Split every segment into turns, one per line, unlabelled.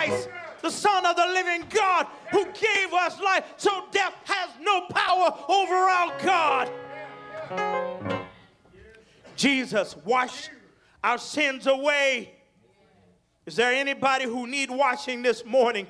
Christ, the Son of the living God, who gave us life, so death has no power over our God. Jesus washed our sins away. Is there anybody who need washing this morning?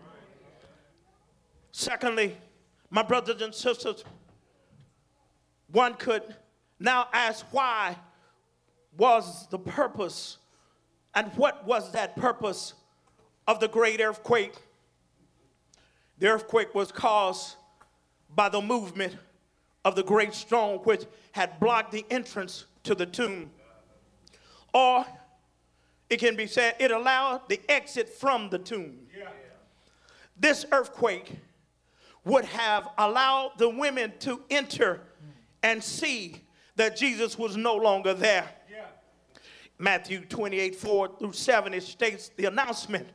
Secondly, my brothers and sisters, one could now ask, why was the purpose, and what was that purpose of the great earthquake? The earthquake was caused by the movement of the great stone which had blocked the entrance to the tomb. Or it can be said it allowed the exit from the tomb. This earthquake would have allowed the women to enter and see that Jesus was no longer there. Matthew 28:4-7, it states the announcement.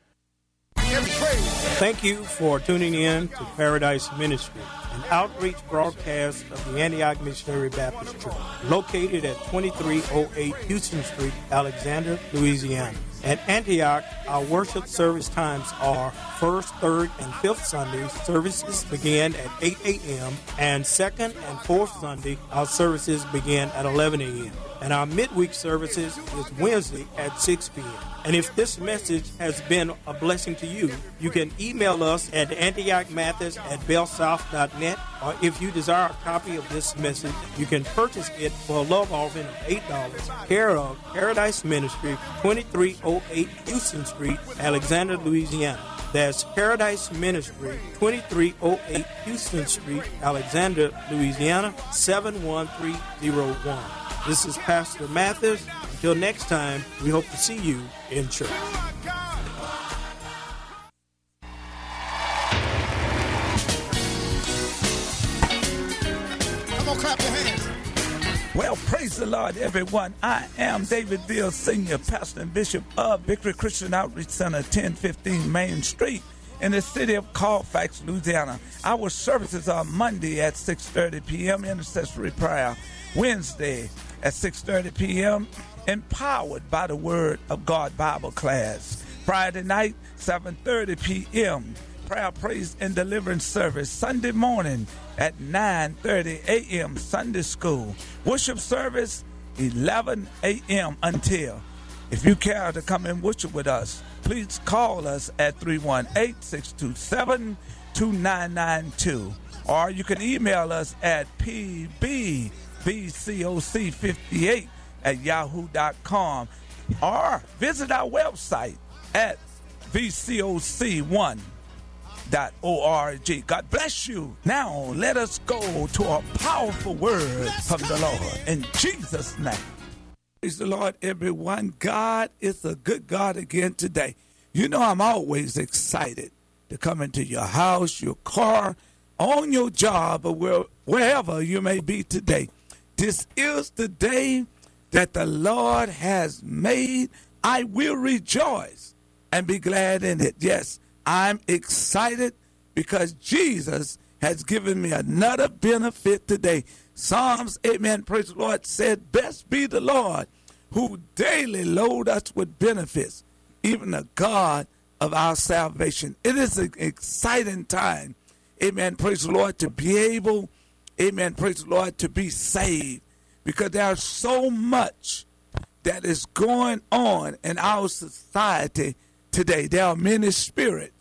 Thank you for tuning in to Paradise Ministry, an outreach broadcast of the Antioch Missionary Baptist Church, located at 2308 Houston Street, Alexandria, Louisiana. At Antioch, our worship service times are 1st, 3rd, and 5th Sundays. Services begin at 8 a.m. and 2nd and 4th Sunday, our services begin at 11 a.m. And our midweek services is Wednesday at 6 p.m. And if this message has been a blessing to you, you can email us at antiochmathis@bellsouth.net, or if you desire a copy of this message, you can purchase it for a love offering of $8, care of Paradise Ministry, 2308 Houston Street, Alexandria, Louisiana. That's Paradise Ministry, 2308 Houston Street, Alexandria, Louisiana, 71301. This is Pastor Mathis. Until next time, we hope to see you in church.
Come on, clap your hands. Well, praise the Lord, everyone. I am David Veal, Senior Pastor and Bishop of Victory Christian Outreach Center, 1015 Main Street, in the city of Colfax, Louisiana. Our services are Monday at 6:30 p.m., intercessory prayer. Wednesday at 6:30 p.m., empowered by the Word of God Bible class. Friday night, 7:30 p.m., prayer, praise, and deliverance service. Sunday morning at 9:30 a.m., Sunday school. Worship service, 11 a.m. until. If you care to come and worship with us, please call us at 318-627-2992. Or you can email us at pbvcoc58@yahoo.com, or visit our website at vcoc1.org. God bless you. Now let us go to a powerful word from the Lord in Jesus' name. Praise the Lord, everyone. God is a good God again today. You know, I'm always excited to come into your house, your car, on your job, or wherever you may be today. This is the day that the Lord has made. I will rejoice and be glad in it. Yes, I'm excited because Jesus has given me another benefit today. Psalms, amen, praise the Lord, said, blessed be the Lord who daily load us with benefits, even the God of our salvation. It is an exciting time, amen, praise the Lord, to be able, amen, praise the Lord, to be saved, because there's so much that is going on in our society today. There are many spirits,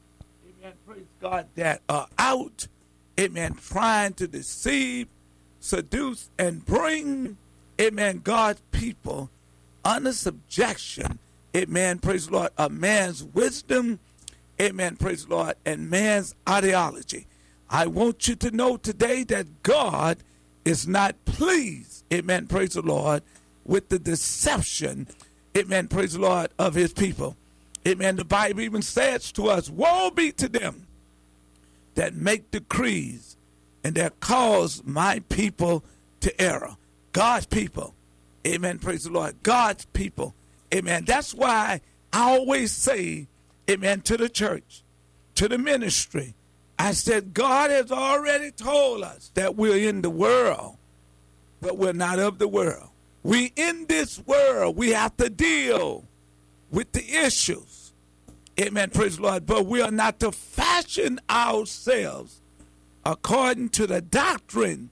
amen, praise God, that are out, amen, trying to deceive, seduce, and bring, amen, God's people under subjection, amen, praise the Lord, of man's wisdom, amen, praise the Lord, and man's ideology. I want you to know today that God is not pleased, amen, praise the Lord, with the deception, amen, praise the Lord, of his people. Amen, the Bible even says to us, woe be to them that make decrees and that cause my people to err. God's people, amen, praise the Lord, God's people, amen. That's why I always say, amen, to the church, to the ministry, I said, God has already told us that we're in the world, but we're not of the world. We in this world, we have to deal with the issues, Amen, praise the Lord. But we are not to fashion ourselves according to the doctrine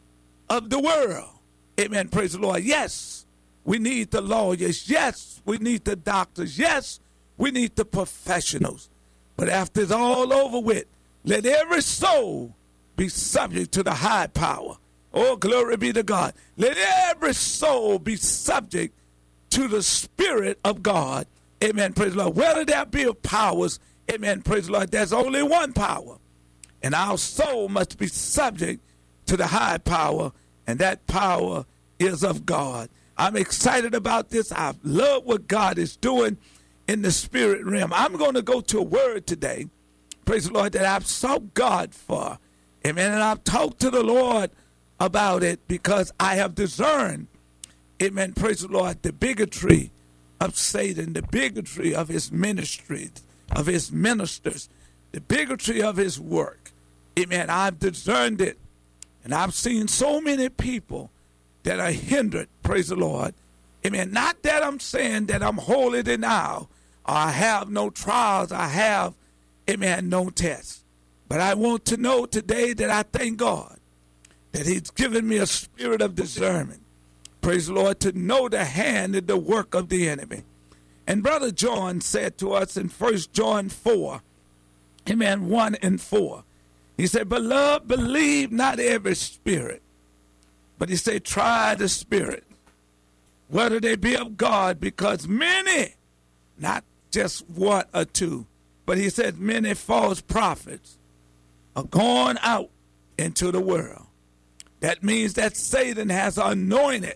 of the world. Amen, praise the Lord. Yes, we need the lawyers. Yes, we need the doctors. Yes, we need the professionals. But after it's all over with, let every soul be subject to the high power. Oh, glory be to God. Let every soul be subject to the Spirit of God. Amen, praise the Lord. Whether there be powers, amen, praise the Lord, there's only one power. And our soul must be subject to the high power, and that power is of God. I'm excited about this. I love what God is doing in the spirit realm. I'm going to go to a word today, praise the Lord, that I've sought God for. Amen, and I've talked to the Lord about it because I have discerned, amen, praise the Lord, the bigotry of Satan, the bigotry of his ministry, of his ministers, the bigotry of his work. Amen. I've discerned it. And I've seen so many people that are hindered, praise the Lord. Amen. Not that I'm saying that I'm holier than thou, or I have no trials, I have, amen, no tests. But I want to know today that I thank God that he's given me a spirit of discernment. Praise the Lord, to know the hand and the work of the enemy. And Brother John said to us in 1 John 4, amen, 1 and 4. He said, beloved, believe not every spirit. But he said, try the spirit, whether they be of God, because many, not just one or two, but he said many false prophets are going out into the world. That means that Satan has anointed,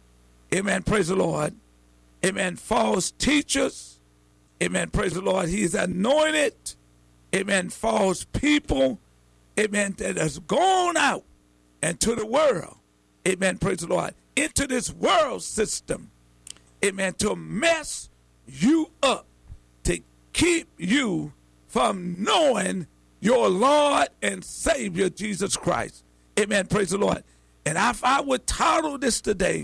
amen, praise the Lord, amen, false teachers, amen, praise the Lord. He's anointed, amen, false people, amen, that has gone out into the world, amen, praise the Lord, into this world system, amen, to mess you up, to keep you from knowing your Lord and Savior, Jesus Christ. Amen. Praise the Lord. And if I would title this today,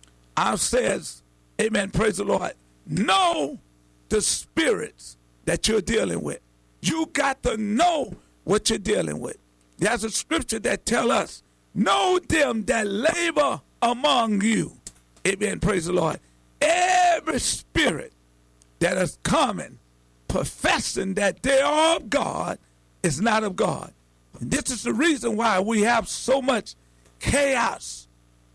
I says, amen, praise the Lord, know the spirits that you're dealing with. You got to know what you're dealing with. There's a scripture that tell us, know them that labor among you. Amen. Praise the Lord. Every spirit that is coming, professing that they are of God, is not of God. And this is the reason why we have so much chaos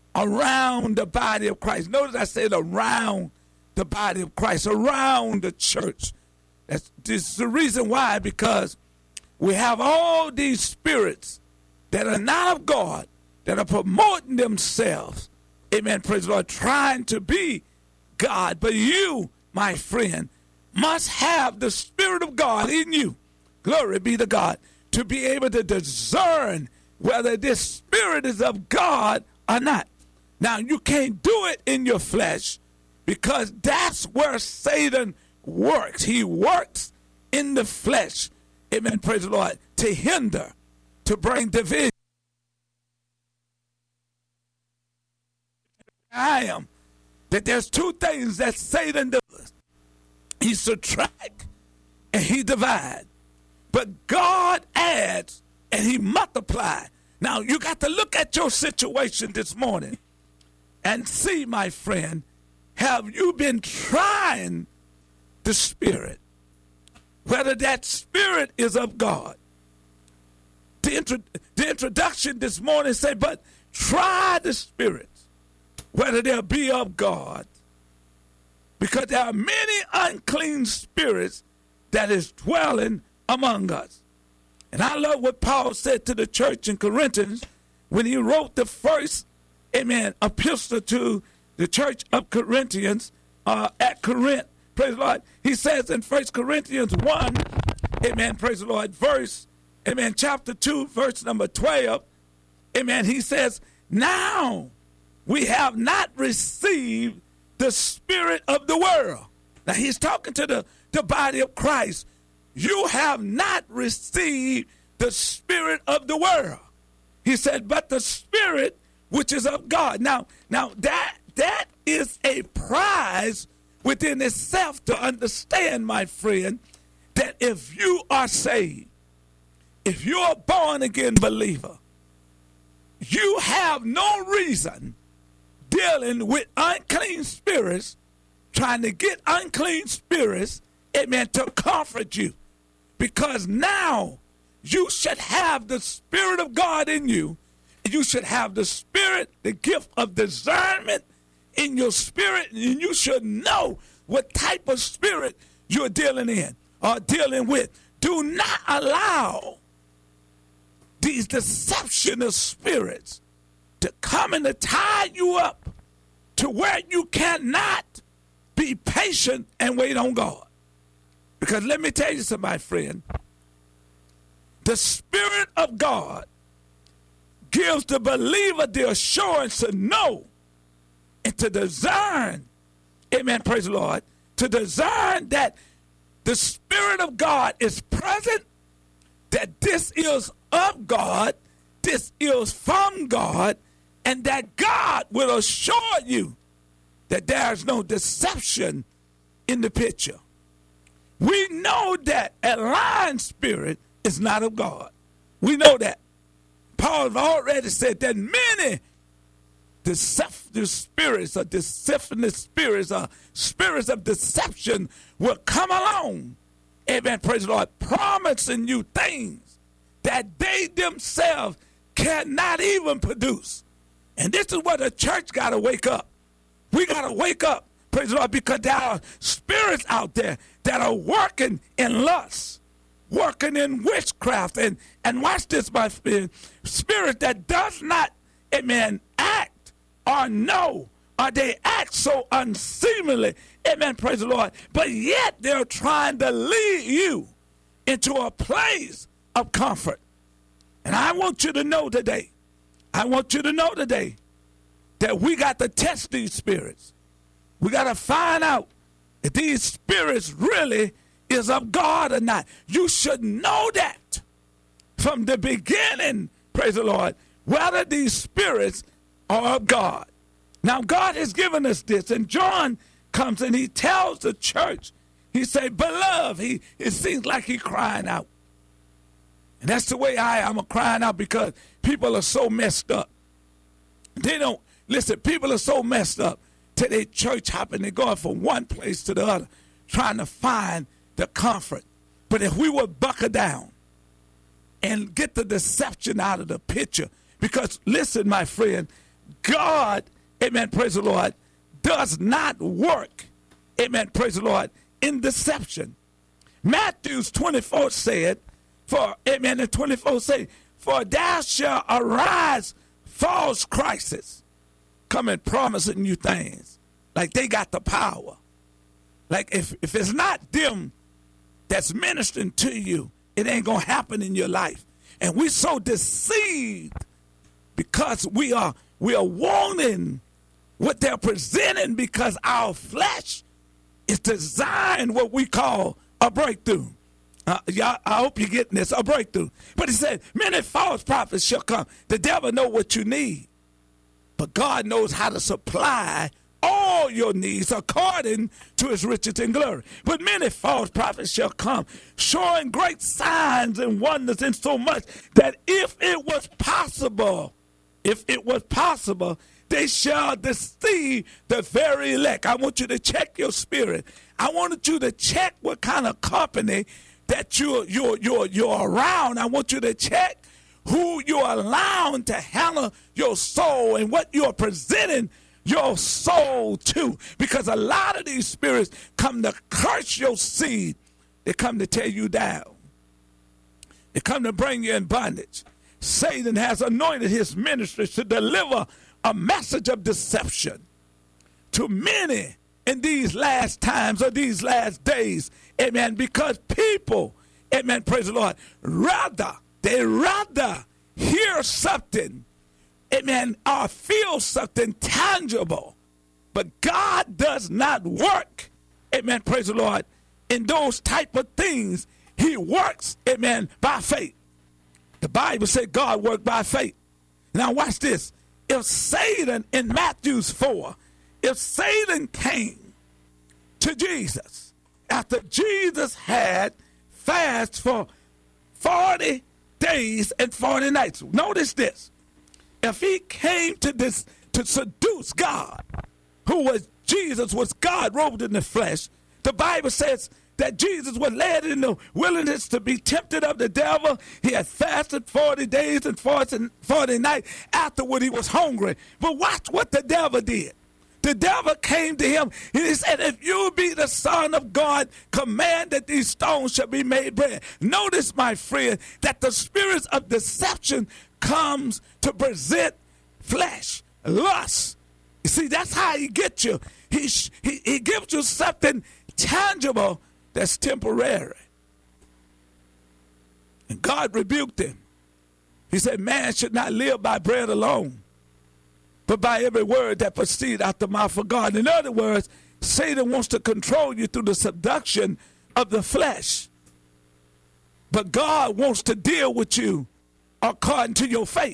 around the body of Christ. Notice I said around the body of Christ, around the church. This is the reason why, because we have all these spirits that are not of God, that are promoting themselves, amen, praise the Lord, trying to be God. But you, my friend, must have the Spirit of God in you. Glory be to God, to be able to discern whether this spirit is of God or not. Now, you can't do it in your flesh because that's where Satan works. He works in the flesh, amen, praise the Lord, to hinder, to bring division. I am that there's two things that Satan does. He subtracts and he divides. But God adds and he multiplies. Now, you got to look at your situation this morning and see, my friend, have you been trying the spirit? Whether that spirit is of God. The introduction this morning said, but try the spirits, whether they be of God. Because there are many unclean spirits that is dwelling among us. And I love what Paul said to the church in Corinthians when he wrote the first, amen, epistle to the church of Corinthians at Corinth. Praise the Lord. He says in 1 Corinthians 1, amen, praise the Lord, verse, amen, chapter 2, verse number 12, amen, he says, now we have not received the spirit of the world. Now he's talking to the body of Christ. You have not received the spirit of the world. He said, but the spirit which is of God. Now that is a prize within itself to understand, my friend, that if you are saved, if you're a born-again believer, you have no reason dealing with unclean spirits, trying to get unclean spirits, amen, to comfort you. Because now you should have the Spirit of God in you. You should have the Spirit, the gift of discernment in your spirit, and you should know what type of spirit you're dealing in or dealing with. Do not allow these deception of spirits to come and to tie you up to where you cannot be patient and wait on God. Because let me tell you something, my friend. The Spirit of God gives the believer the assurance to know and to discern, amen, praise the Lord, to discern that the Spirit of God is present, that this is of God, this is from God, and that God will assure you that there's no deception in the picture. We know that a lying spirit is not of God. We know that. Paul has already said that many deceptive spirits or deceptive spirits or spirits of deception will come along, amen, praise the Lord, promising you things that they themselves cannot even produce. And this is where the church got to wake up. We got to wake up, praise the Lord, because there are spirits out there that are working in lust, working in witchcraft, and watch this, my spirit that does not, amen, act or know, or they act so unseemly, amen, praise the Lord, but yet they're trying to lead you into a place of comfort. And I want you to know today, that we got to test these spirits. We got to find out if these spirits really is of God or not. You should know that from the beginning, praise the Lord, whether these spirits are of God. Now, God has given us this, and John comes and he tells the church, he say, beloved, it seems like he's crying out. And that's the way I'm crying out, because people are so messed up. They don't, listen, people are so messed up to their church hopping. They're going from one place to the other, trying to find the comfort. But if we would buckle down and get the deception out of the picture, because listen, my friend, God, amen, praise the Lord, does not work, amen, praise the Lord, in deception. Matthew 24 said, amen, and 24 say, for there shall arise false Christs coming promising you things like they got the power. Like if it's not them that's ministering to you, it ain't gonna happen in your life. And we're so deceived because we are wanting what they're presenting, because our flesh is designed what we call a breakthrough. I hope you're getting this, a breakthrough. But he said, many false prophets shall come. The devil know what you need, but God knows how to supply all your needs according to his riches and glory. But many false prophets shall come, showing great signs and wonders, in so much that if it was possible, they shall deceive the very elect. I want you to check your spirit. I wanted you to check what kind of company that you're around. I want you to check who you're allowing to handle your soul and what you're presenting your soul to. Because a lot of these spirits come to curse your seed. They come to tear you down. They come to bring you in bondage. Satan has anointed his ministry to deliver a message of deception to many in these last times or these last days, amen, because people, amen, praise the Lord, they rather hear something, amen, or feel something tangible, but God does not work, amen, praise the Lord, in those type of things. He works, amen, by faith. The Bible said God worked by faith. Now watch this. If Satan, in Matthew 4, if Satan came to Jesus after Jesus had fast for 40 days and 40 nights. Notice this. If he came to this to seduce God, who was Jesus, was God robed in the flesh, the Bible says that Jesus was led in the wilderness to be tempted of the devil. He had fasted 40 days and 40 nights. Afterward, he was hungry. But watch what the devil did. The devil came to him and he said, if you be the Son of God, command that these stones shall be made bread. Notice, my friend, that the spirit of deception comes to present flesh, lust. You see, that's how he gets you. He gives you something tangible that's temporary. And God rebuked him. He said, man should not live by bread alone, but by every word that proceeds out the mouth of God. In other words, Satan wants to control you through the seduction of the flesh. But God wants to deal with you according to your faith.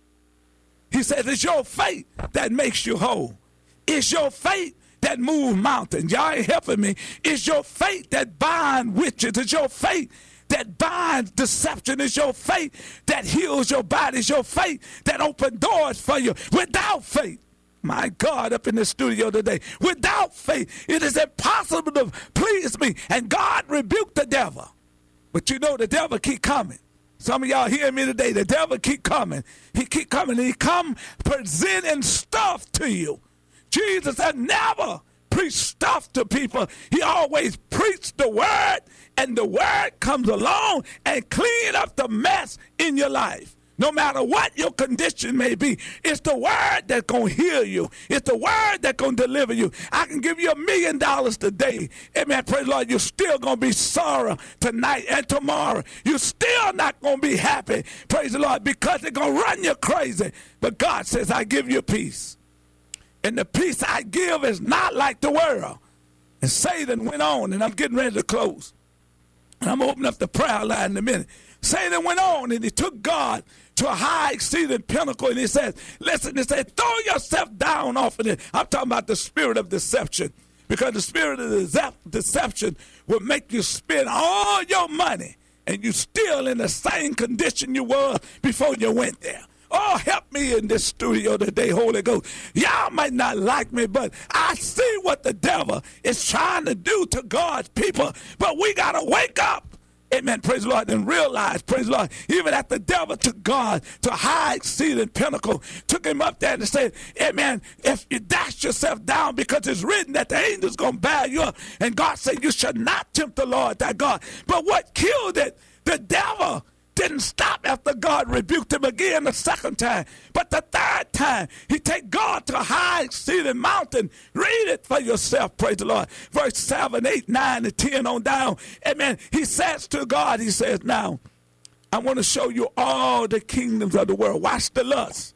He says it's your faith that makes you whole. It's your faith that moves mountains. Y'all ain't helping me. It's your faith that binds witches. It's your faith that binds deception. It's your faith that heals your body. It's your faith that opens doors for you. Without faith, my God, up in the studio today, without faith, it is impossible to please me. And God rebuked the devil. But you know the devil keep coming. Some of y'all hear me today. The devil keep coming. He keep coming. He come presenting stuff to you. Jesus had never preached stuff to people. He always preached the word, and the word comes along and clean up the mess in your life. No matter what your condition may be, it's the word that's going to heal you. It's the word that's going to deliver you. I can give you $1 million today. Amen. Praise the Lord. You're still going to be sorrow tonight and tomorrow. You're still not going to be happy. Praise the Lord. Because they're going to run you crazy. But God says, I give you peace. And the peace I give is not like the world. And Satan went on, and I'm getting ready to close. And I'm opening up the prayer line in a minute. Satan went on, and he took God to a high exceeding pinnacle, and he said, listen, he said, throw yourself down off of it. I'm talking about the spirit of deception, because the spirit of deception will make you spend all your money, and you're still in the same condition you were before you went there. Oh, help me in this studio today, Holy Ghost. Y'all might not like me, but I see what the devil is trying to do to God's people. But we got to wake up. Amen. Praise the Lord. And realize, praise the Lord, even at the devil took God to a high exceeding pinnacle, took him up there and said, amen, if you dash yourself down, because it's written that the angel's going to bear you up. And God said, you should not tempt the Lord thy God. But what killed it, the devil didn't stop after God rebuked him again the second time. But the third time, he take God to a high exceeding mountain. Read it for yourself, praise the Lord. Verse 7, 8, 9, and 10 on down. Amen. He says to God, he says, now, I want to show you all the kingdoms of the world. Watch the lust.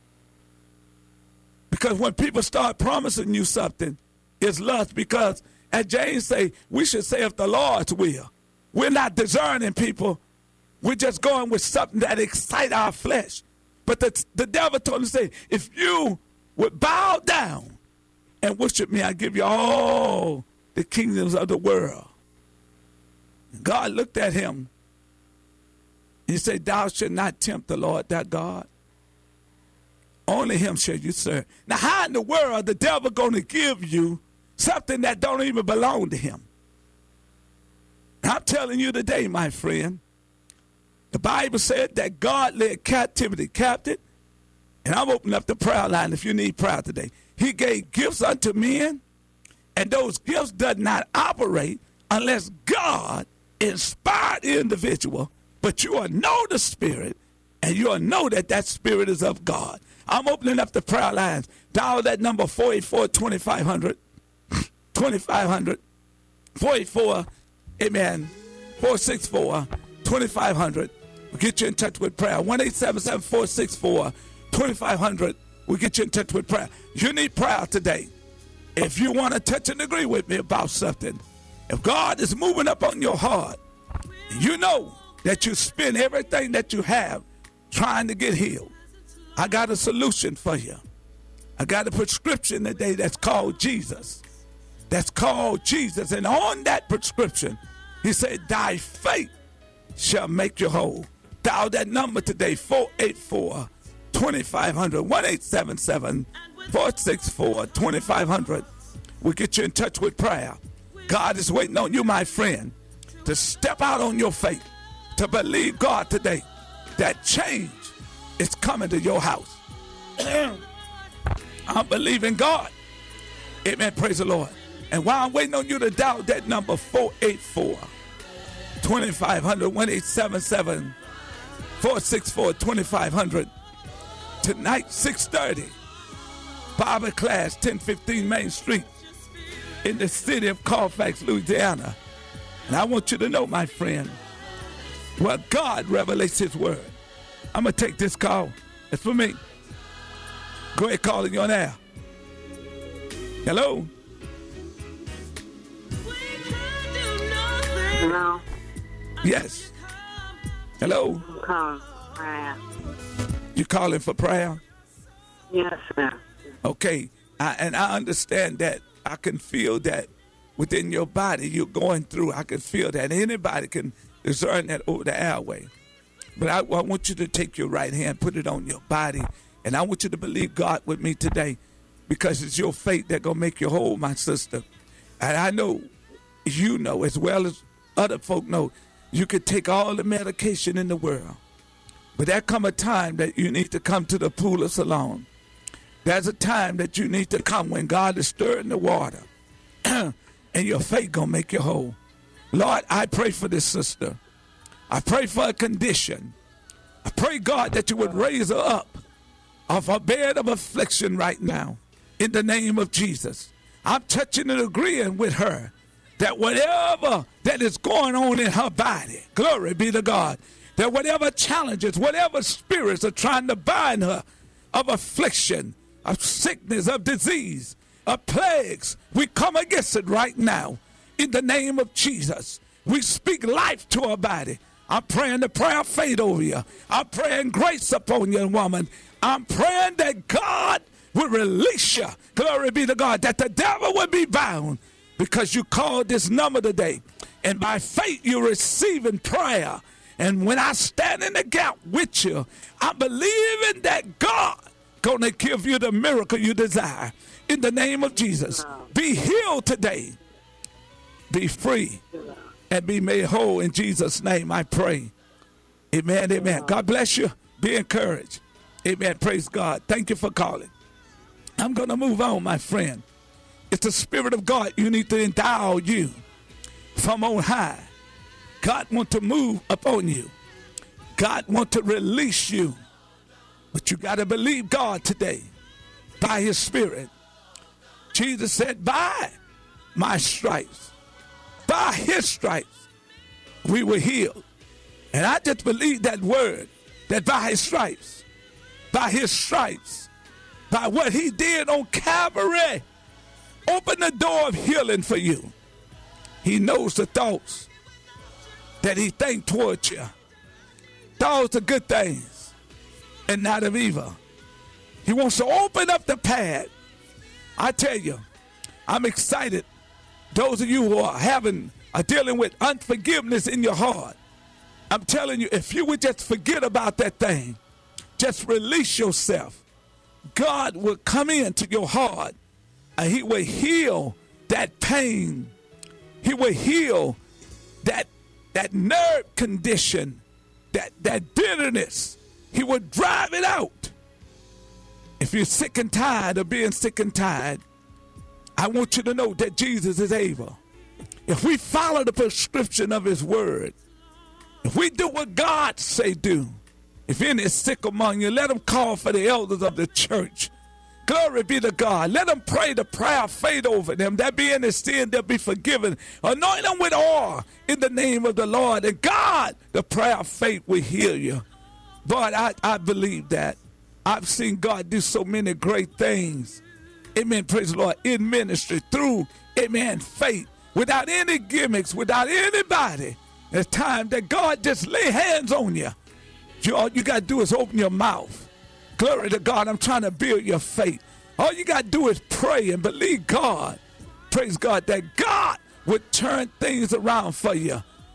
Because when people start promising you something, it's lust. Because, as James say, we should say if the Lord's will. We're not discerning people. We're just going with something that excites our flesh. But the devil told him to say, if you would bow down and worship me, I give you all the kingdoms of the world. God looked at him. He said, thou shalt not tempt the Lord thy God. Only him shall you serve. Now, how in the world the devil going to give you something that don't even belong to him? I'm telling you today, my friend, the Bible said that God led captivity captive. And I'm opening up the prayer line if you need prayer today. He gave gifts unto men, and those gifts does not operate unless God inspired the individual. But you will know the Spirit, and you will know that that Spirit is of God. I'm opening up the prayer lines. Dial that number 484-2500, 2500, 484, amen, 464-2500. We'll get you in touch with prayer. 1-877-464-2500. We'll get you in touch with prayer. You need prayer today. If you want to touch and agree with me about something, if God is moving up on your heart, you know that you spend everything that you have trying to get healed, I got a solution for you. I got a prescription today that's called Jesus. That's called Jesus. And on that prescription He said, thy faith shall make you whole. Dial that number today, 484-2500, 1-877-464-2500. We'll get you in touch with prayer. God is waiting on you, my friend, to step out on your faith, to believe God today that change is coming to your house. I'm believing God. Amen. Praise the Lord. And while I'm waiting on you to dial that number, 484-2500, 1-877-464-2500. Tonight, 6:30, Bible class, 1015 Main Street in the city of Colfax, Louisiana. And I want you to know, my friend, where God revelates his word. I'm going to take this call. It's for me. Go ahead, call it. You're on air. Hello?
Hello?
Yes. Hello?
I'm calling for prayer.
You calling for prayer?
Yes, sir.
Okay. And I understand that. I can feel that within your body you're going through. I can feel that. Anybody can discern that over the airway. But I want you to take your right hand, put it on your body, and I want you to believe God with me today, because it's your faith that's going to make you whole, my sister. And I know, you know, as well as other folk know, you could take all the medication in the world, but there come a time that you need to come to the pool of Siloam. There's a time that you need to come when God is stirring the water, and your faith going to make you whole. Lord, I pray for this sister. I pray for a condition. I pray, God, that you would raise her up off her bed of affliction right now in the name of Jesus. I'm touching and agreeing with her that whatever that is going on in her body, glory be to God, that whatever challenges, whatever spirits are trying to bind her of affliction, of sickness, of disease, of plagues, we come against it right now in the name of Jesus. We speak life to her body. I'm praying the prayer of faith over you. I'm praying grace upon you, woman. I'm praying that God will release you. Glory be to God. That the devil will be bound because you called this number today. And by faith you're receiving prayer. And when I stand in the gap with you, I'm believing that God gonna give you the miracle you desire. In the name of Jesus. Be healed today. Be free. And be made whole in Jesus' name, I pray. Amen, amen. God bless you. Be encouraged. Amen. Praise God. Thank you for calling. I'm going to move on, my friend. It's the Spirit of God. You need to endow you from on high. God wants to move upon you. God wants to release you. But you got to believe God today by his Spirit. Jesus said, by my stripes, by his stripes, we were healed. And I just believe that word, that by his stripes, by what he did on Calvary, open the door of healing for you. He knows the thoughts that he thinks towards you. Thoughts of good things and not of evil. He wants to open up the path. I tell you, I'm excited. Those of you who are dealing with unforgiveness in your heart, I'm telling you, if you would just forget about that thing, just release yourself, God will come into your heart and he will heal that pain. He will heal that nerve condition, that bitterness. He will drive it out. If you're sick and tired of being sick and tired, I want you to know that Jesus is able. If we follow the prescription of his word, if we do what God say do, if any is sick among you, let them call for the elders of the church. Glory be to God. Let them pray the prayer of faith over them. That be any sin, they'll be forgiven. Anoint them with oil in the name of the Lord. And God, the prayer of faith will heal you. But I believe that. I've seen God do so many great things. Amen. Praise the Lord. In ministry, through, amen, faith, without any gimmicks, without anybody. It's time that God just lay hands on you. All you got to do is open your mouth. Glory to God. I'm trying to build your faith. All you got to do is pray and believe God. Praise God, that God would turn things around for you.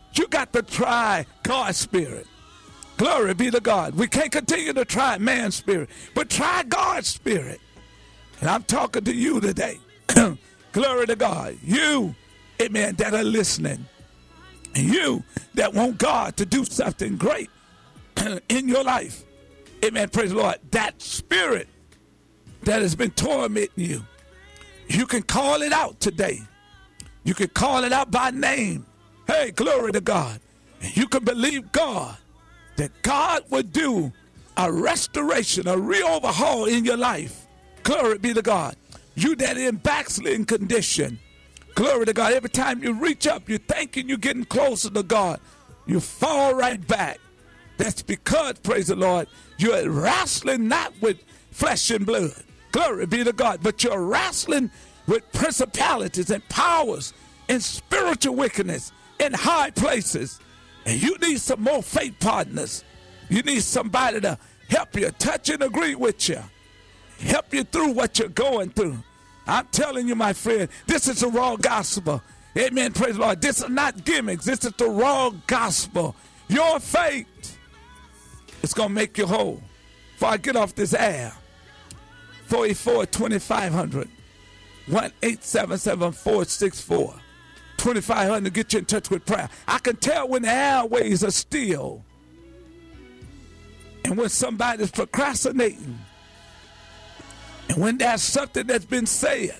You got to try God's spirit. Glory be to God. We can't continue to try man's spirit, but try God's spirit. And I'm talking to you today. Glory to God. You, amen, that are listening. And you that want God to do something great in your life. Amen. Praise the Lord. That spirit that has been tormenting you, you can call it out today. You can call it out by name. Hey, glory to God. And you can believe God that God would do a restoration, a re-overhaul in your life. Glory be to God. You that are in backsliding condition. Glory to God. Every time you reach up, you're thinking you're getting closer to God. You fall right back. That's because, praise the Lord, you're wrestling not with flesh and blood. Glory be to God. But you're wrestling with principalities and powers and spiritual wickedness in high places. And you need some more faith partners. You need somebody to help you, touch and agree with you, help you through what you're going through. I'm telling you, my friend, this is the raw gospel. Amen. Praise the Lord. This is not gimmicks. This is the raw gospel. Your faith is going to make you whole. Before I get off this air, 484-2500, 1-877-464. 2500, get you in touch with prayer. I can tell when the airways are still and when somebody's procrastinating and when there's something that's been said.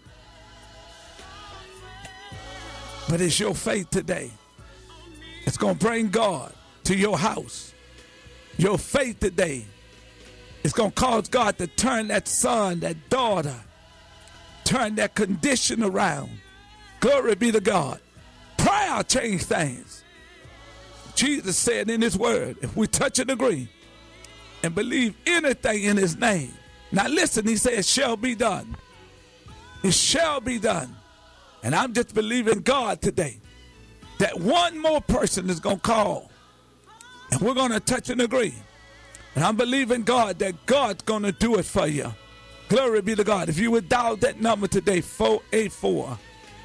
But it's your faith today. It's going to bring God to your house. Your faith today is going to cause God to turn that son, that daughter, turn that condition around. Glory be to God. Prayer change things. Jesus said in his word, if we touch and agree and believe anything in his name. Now listen, he said, it shall be done. It shall be done. And I'm just believing God today that one more person is going to call and we're going to touch and agree. And I'm believing God that God's going to do it for you. Glory be to God. If you would dial that number today, 484-2500,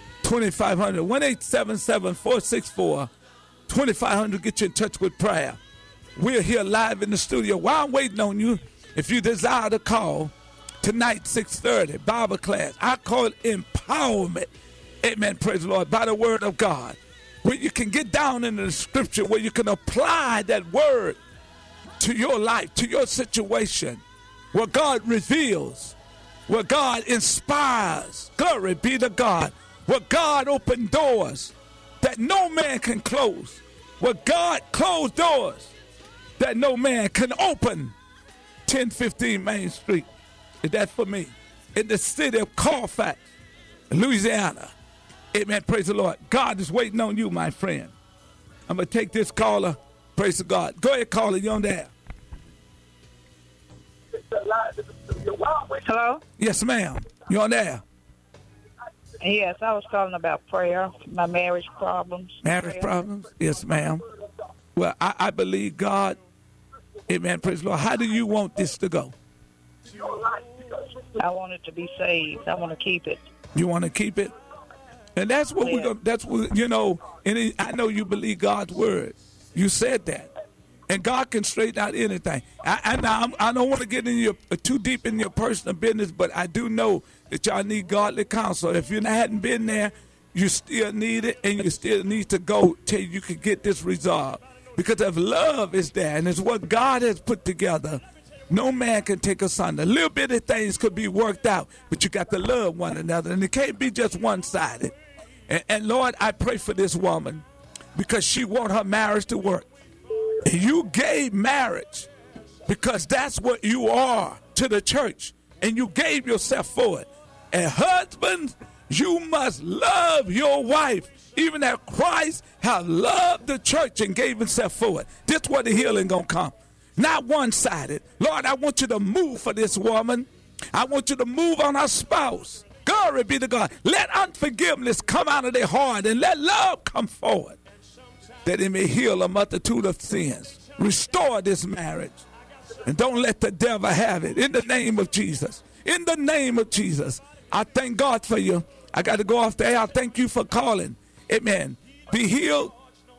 1-877-464-2500, get you in touch with prayer. We're here live in the studio. While I'm waiting on you, if you desire to call tonight, 6:30, Bible class, I call it empowerment. Amen, praise the Lord, by the word of God, where you can get down into the scripture, where you can apply that word to your life, to your situation, where God reveals, where God inspires. Glory be to God. Where God opened doors that no man can close. Where God closed doors that no man can open. 1015 Main Street. Is that for me? In the city of Colfax, Louisiana. Amen. Praise the Lord. God is waiting on you, my friend. I'm going to take this caller. Praise God. Go ahead, caller. You're on there.
Hello?
Yes, ma'am. You're on there.
Yes, I was calling about prayer, my marriage problems.
Marriage problems? Yes, ma'am. Well, I believe God. Amen. Praise the Lord. How do you want this to go?
I want it to be saved. I want to keep it.
You want to keep it? And that's what we're going to, that's what, you know, and I know you believe God's word. You said that. And God can straighten out anything. I don't want to get in too deep in your personal business, but I do know that y'all need godly counsel. If you hadn't been there, you still need it, and you still need to go till you can get this resolved. Because if love is there, and it's what God has put together, no man can take asunder. Little bitty things could be worked out, but you got to love one another, and it can't be just one-sided. And Lord, I pray for this woman because she wants her marriage to work. You gave marriage because that's what you are to the church, and you gave yourself for it. And husbands, you must love your wife, even as Christ has loved the church and gave himself for it. This is where the healing gonna come. Not one-sided. Lord, I want you to move for this woman. I want you to move on her spouse. Glory be to God. Let unforgiveness come out of their heart and let love come forward, that it may heal a multitude of sins. Restore this marriage. And don't let the devil have it. In the name of Jesus. In the name of Jesus. I thank God for you. I got to go off the air. I thank you for calling. Amen. Be healed.